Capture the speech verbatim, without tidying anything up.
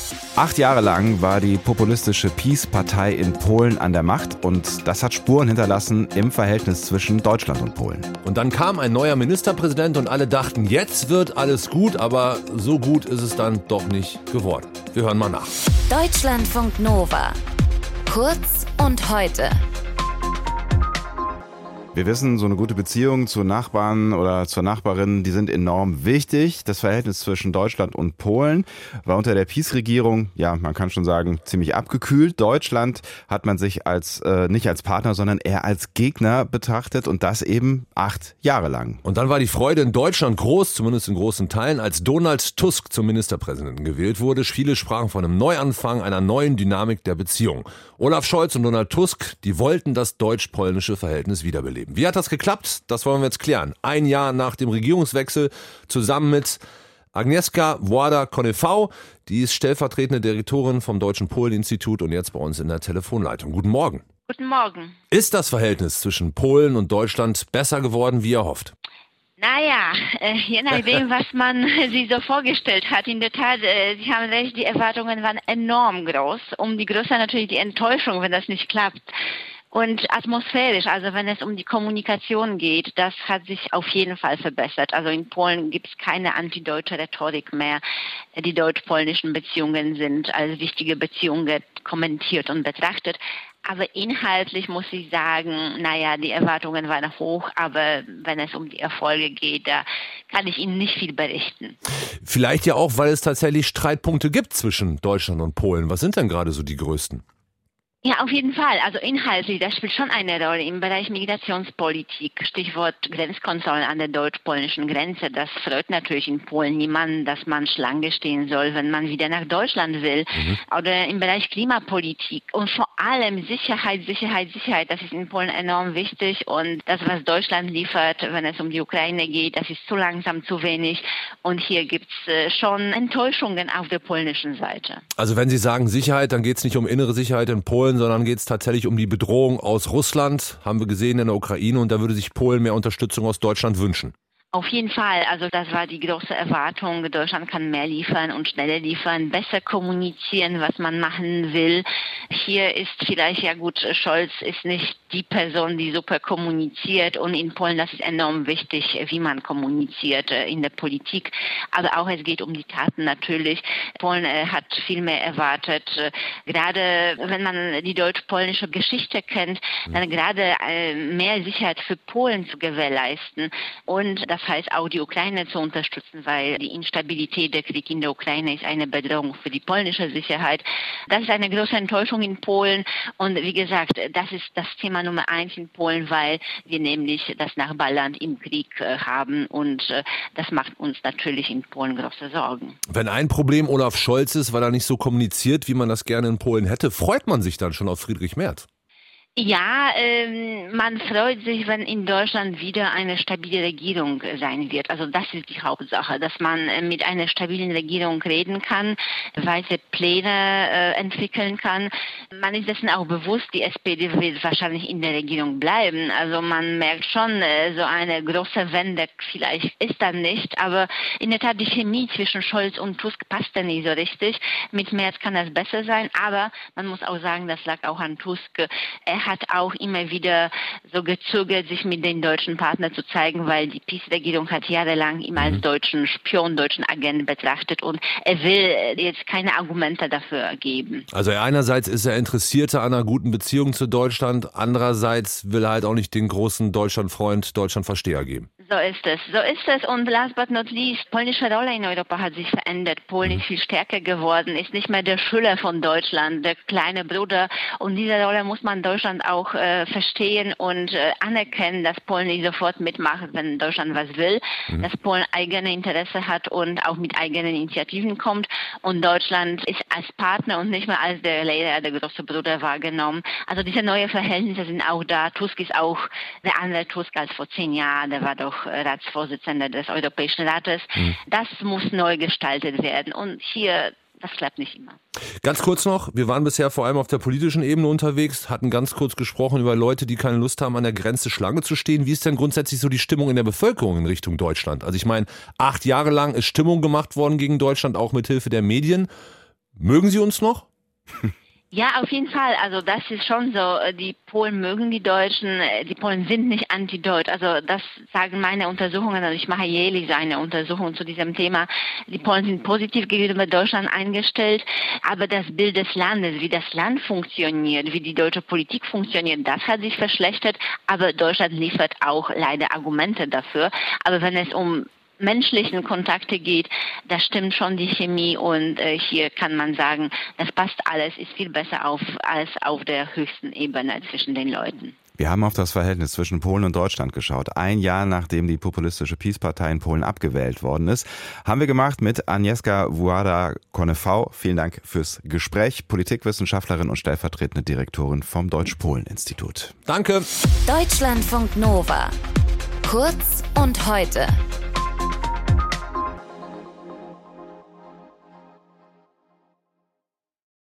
Acht Jahre lang war die populistische PiS-Partei in Polen an der Macht und das hat Spuren hinterlassen im Verhältnis zwischen Deutschland und Polen. Und dann kam ein neuer Ministerpräsident und alle dachten, jetzt wird alles gut, aber so gut ist es dann doch nicht geworden. Wir hören mal nach. Deutschlandfunk Nova. Kurz und heute. Wir wissen, so eine gute Beziehung zu Nachbarn oder zur Nachbarin, die sind enorm wichtig. Das Verhältnis zwischen Deutschland und Polen war unter der PiS-Regierung, ja, man kann schon sagen, ziemlich abgekühlt. Deutschland hat man sich als äh, nicht als Partner, sondern eher als Gegner betrachtet und das eben acht Jahre lang. Und dann war die Freude in Deutschland groß, zumindest in großen Teilen, als Donald Tusk zum Ministerpräsidenten gewählt wurde. Viele sprachen von einem Neuanfang, einer neuen Dynamik der Beziehung. Olaf Scholz und Donald Tusk, die wollten das deutsch-polnische Verhältnis wiederbeleben. Wie hat das geklappt? Das wollen wir jetzt klären. Ein Jahr nach dem Regierungswechsel zusammen mit Agnieszka Włoda-Konefał, die ist stellvertretende Direktorin vom Deutschen Polen-Institut und jetzt bei uns in der Telefonleitung. Guten Morgen. Guten Morgen. Ist das Verhältnis zwischen Polen und Deutschland besser geworden, wie erhofft? Naja, äh, je nachdem, was man sich so vorgestellt hat. In der Tat, äh, Sie haben recht, die Erwartungen waren enorm groß. Um die größer natürlich die Enttäuschung, wenn das nicht klappt. Und atmosphärisch, also wenn es um die Kommunikation geht, das hat sich auf jeden Fall verbessert. Also in Polen gibt es keine antideutsche Rhetorik mehr. Die deutsch-polnischen Beziehungen sind als wichtige Beziehungen kommentiert und betrachtet. Aber inhaltlich muss ich sagen, naja, die Erwartungen waren hoch, aber wenn es um die Erfolge geht, da kann ich Ihnen nicht viel berichten. Vielleicht ja auch, weil es tatsächlich Streitpunkte gibt zwischen Deutschland und Polen. Was sind denn gerade so die größten? Ja, auf jeden Fall. Also inhaltlich, das spielt schon eine Rolle im Bereich Migrationspolitik. Stichwort Grenzkontrollen an der deutsch-polnischen Grenze. Das freut natürlich in Polen niemanden, dass man Schlange stehen soll, wenn man wieder nach Deutschland will. Mhm. Oder im Bereich Klimapolitik und vor allem Sicherheit, Sicherheit, Sicherheit. Das ist in Polen enorm wichtig und das, was Deutschland liefert, wenn es um die Ukraine geht, das ist zu langsam, zu wenig. Und hier gibt's äh, schon Enttäuschungen auf der polnischen Seite. Also wenn Sie sagen Sicherheit, dann geht es nicht um innere Sicherheit in Polen, sondern geht es tatsächlich um die Bedrohung aus Russland, haben wir gesehen in der Ukraine, und da würde sich Polen mehr Unterstützung aus Deutschland wünschen. Auf jeden Fall, also das war die große Erwartung. Deutschland kann mehr liefern und schneller liefern, besser kommunizieren, was man machen will. Hier ist vielleicht, ja gut, Scholz ist nicht die Person, die super kommuniziert und in Polen, das ist enorm wichtig, wie man kommuniziert in der Politik. Aber auch es geht um die Taten natürlich. Polen hat viel mehr erwartet. Gerade wenn man die deutsch-polnische Geschichte kennt, dann gerade mehr Sicherheit für Polen zu gewährleisten und das heißt auch die Ukraine zu unterstützen, weil die Instabilität, der Krieg in der Ukraine ist eine Bedrohung für die polnische Sicherheit. Das ist eine große Enttäuschung in Polen und wie gesagt, das ist das Thema Nummer eins in Polen, weil wir nämlich das Nachbarland im Krieg äh, haben und äh, das macht uns natürlich in Polen große Sorgen. Wenn ein Problem Olaf Scholz ist, weil er nicht so kommuniziert, wie man das gerne in Polen hätte, freut man sich dann schon auf Friedrich Merz? Ja, ähm, man freut sich, wenn in Deutschland wieder eine stabile Regierung sein wird. Also das ist die Hauptsache, dass man äh, mit einer stabilen Regierung reden kann, weitere Pläne äh, entwickeln kann. Man ist dessen auch bewusst, die S P D wird wahrscheinlich in der Regierung bleiben. Also man merkt schon, äh, so eine große Wende vielleicht ist dann nicht. Aber in der Tat, die Chemie zwischen Scholz und Tusk passt ja nicht so richtig. Mit Merz kann das besser sein, aber man muss auch sagen, das lag auch an Tusk. Er hat auch immer wieder so gezögert, sich mit den deutschen Partnern zu zeigen, weil die PiS-Regierung hat jahrelang ihn als deutschen Spion, deutschen Agenten betrachtet und er will jetzt keine Argumente dafür geben. Also einerseits ist er Interessierter an einer guten Beziehung zu Deutschland, andererseits will er halt auch nicht den großen Deutschlandfreund, Deutschlandversteher geben. So ist es, so ist es und last but not least, polnische Rolle in Europa hat sich verändert. Polen ist viel stärker geworden, ist nicht mehr der Schüler von Deutschland, der kleine Bruder und diese Rolle muss man Deutschland auch äh, verstehen und äh, anerkennen, dass Polen nicht sofort mitmacht, wenn Deutschland was will, mhm. dass Polen eigene Interesse hat und auch mit eigenen Initiativen kommt und Deutschland ist als Partner und nicht mehr als der Lehrer, der große Bruder wahrgenommen. Also diese neuen Verhältnisse sind auch da. Tusk ist auch der andere Tusk als vor zehn Jahren, der war doch Ratsvorsitzender des Europäischen Rates. Mhm. Das muss neu gestaltet werden und hier das klappt nicht immer. Ganz kurz noch, wir waren bisher vor allem auf der politischen Ebene unterwegs, hatten ganz kurz gesprochen über Leute, die keine Lust haben, an der Grenze Schlange zu stehen. Wie ist denn grundsätzlich so die Stimmung in der Bevölkerung in Richtung Deutschland? Also ich meine, acht Jahre lang ist Stimmung gemacht worden gegen Deutschland, auch mit Hilfe der Medien. Mögen Sie uns noch? Ja, auf jeden Fall. Also das ist schon so. Die Polen mögen die Deutschen. Die Polen sind nicht anti-deutsch. Also das sagen meine Untersuchungen. Also ich mache jährlich so eine Untersuchung zu diesem Thema. Die Polen sind positiv gegenüber Deutschland eingestellt. Aber das Bild des Landes, wie das Land funktioniert, wie die deutsche Politik funktioniert, das hat sich verschlechtert. Aber Deutschland liefert auch leider Argumente dafür. Aber wenn es um menschlichen Kontakte geht, da stimmt schon die Chemie und äh, hier kann man sagen, das passt alles, ist viel besser auf, als auf der höchsten Ebene zwischen den Leuten. Wir haben auf das Verhältnis zwischen Polen und Deutschland geschaut. Ein Jahr nachdem die populistische PiS-Partei in Polen abgewählt worden ist, haben wir gemacht mit Agnieszka Włada-Konefał. Vielen Dank fürs Gespräch. Politikwissenschaftlerin und stellvertretende Direktorin vom Deutsch-Polen-Institut. Danke. Deutschlandfunk Nova. Kurz und heute.